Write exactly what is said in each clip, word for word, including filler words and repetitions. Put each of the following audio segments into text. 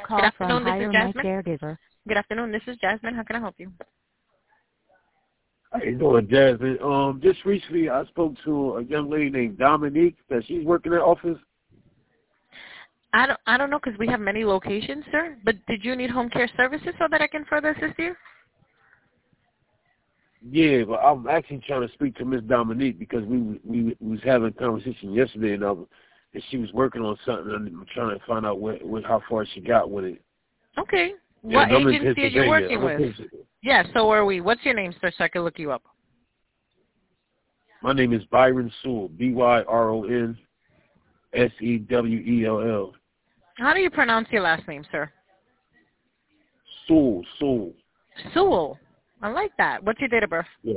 call Good from afternoon, this Hire is My Jasmine. Caregiver. Good afternoon, this is Jasmine. How can I help you? How you doing, Jasmine? Um, just recently I spoke to a young lady named Dominique that she's working in the office. I don't, I don't know because we have many locations, sir. But did you need home care services so that I can further assist you? Yeah, but I'm actually trying to speak to Miss Dominique because we we, we was having a conversation yesterday and, um, and she was working on something and I'm trying to find out what, what how far she got with it. Okay. Yeah, What I'm in agency are you Pennsylvania. working I'm in with? Pennsylvania. Yeah, so are we. What's your name, sir, so I can look you up? My name is Byron Sewell, B Y R O N S E W E L L. How do you pronounce your last name, sir? Sewell, Sewell. Sewell. I like that. What's your date of birth? Yeah.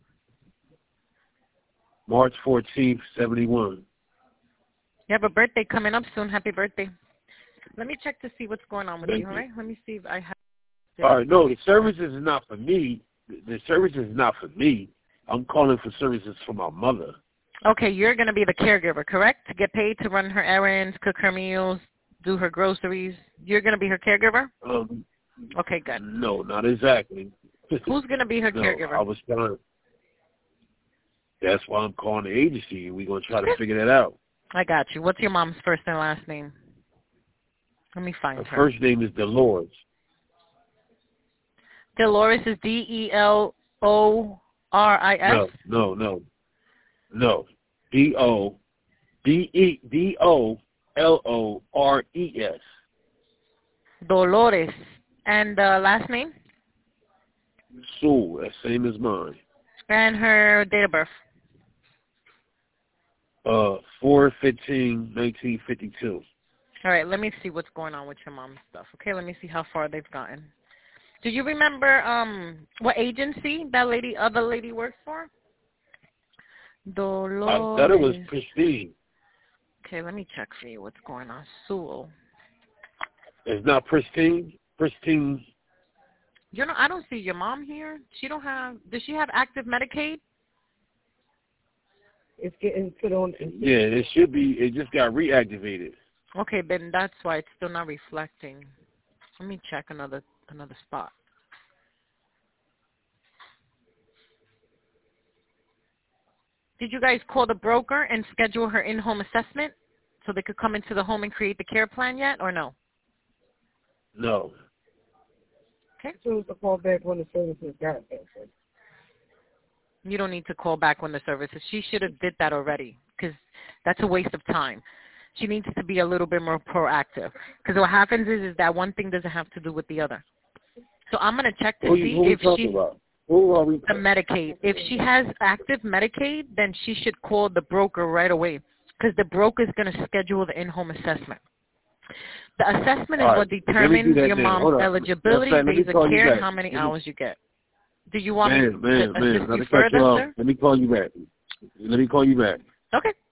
March fourteenth, seventy-one. You have a birthday coming up soon. Happy birthday. Let me check to see what's going on with Thank you, all you. right? Let me see if I have... All right, no, the services is not for me. The services is not for me. I'm calling for services for my mother. Okay, you're going to be the caregiver, correct? To get paid to run her errands, cook her meals, do her groceries. You're going to be her caregiver? Um, Okay, good. no, not exactly. Who's going to be her no, caregiver? I was trying. That's why I'm calling the agency. We're going to try to figure that out. I got you. What's your mom's first and last name? Let me find Her her. first name is Dolores. Dolores is D E L O R I S? No, no, no. No. D O D E D O L O R E S. Dolores. And uh, last name? Sewell, that same as mine. And her date of birth? Uh, four fifteen nineteen fifty two. All right, let me see what's going on with your mom's stuff. Okay, let me see how far they've gotten. Do you remember um what agency that lady, other lady works for? Dolores. I thought it was Prestige. Okay, let me check for you what's going on. Sewell. It's not Pristine? Pristine. You know, I don't see your mom here. She don't have, does she have active Medicaid? It's getting put on. Yeah, it should be. It just got reactivated. Okay, then that's why it's still not reflecting. Let me check another another spot. Did you guys call the broker and schedule her in-home assessment so they could come into the home and create the care plan yet, or no? No. Okay. Choose to call back when the services got it. You don't need to call back when the services. She should have did that already because that's a waste of time. She needs to be a little bit more proactive because what happens is is that one thing doesn't have to do with the other. So I'm going to check to Who, see who if we talking she about? Who are we? the Medicaid. If she has active Medicaid, then she should call the broker right away because the broker is going to schedule the in-home assessment. The assessment is All what right, let me do determines that your then. mom's Hold on. eligibility, Yes, let me days of call you care, and back. how many Let me- hours you get. Do you want Man, me man, to man. assist Let you me cut you further, off. sir? Let me call you back. Let me call you back. Okay.